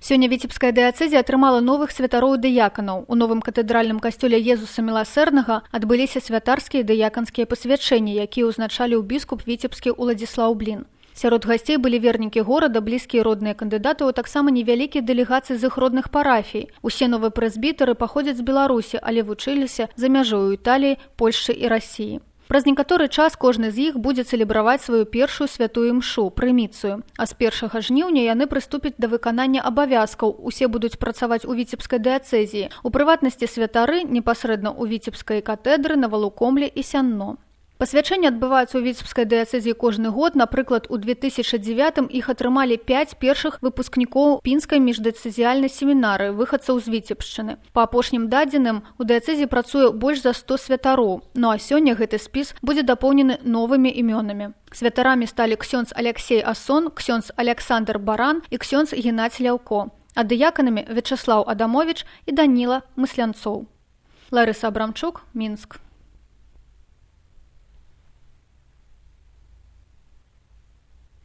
Сёння Віцебская дыяцэзія атрымала новых святароў-дыяканаў. У новым катэдральным касцёле Езуса Міласэрнага адбыліся святарскія дыяканскія пасвячэнні, якія ўзначаліў біскуп віцебскі Уладзіслаў Блін. Сярод гасцей былі вернікі горада, блізкія родныя кандыдатаў, а таксама невялікія дэлегацыі з іх родных парафій. Усе новыя прэзбітары паходзяць з Беларусі, але вучыліся за мяжой у Італіі, Польшчы і Расіі. Праз некаторы час кожны з іх будзе цэлебраваць сваю першую святую імшу, прыміцыю. А з 1 жніўня яны прыступяць да выканання абавязкаў. Усе будуць працаваць у Віцебскай дыяцэзіі. У прыватнасці святары непасрэдна ў Віцебскай катедры, на Валукомлі і Сянно. Пасвячэнні адбываюцца ў Віцебскай дыяцэзіі кожны год. Напрыклад, у 2009 іх атрымалі 5 першых выпускнікоў пінскай міждыяцэзіяльнай семінары, выхадцаў з Віцебшчыны. Па апошнім дадзеным, у дыяцэзіі працуе больш за 100 святароў. Ну а сёння гэты спіс будзе дапоўнены новымі імёнамі. Святарамі сталі ксёндз Аляксей Асон, ксёндз Аляксандр Баран і ксёндз Геннадзь Ляўко. А дыяканамі Вячаслаў Адамовіч і Даніла Мыслянцоў. Ларыса Абрамчук, Мінск.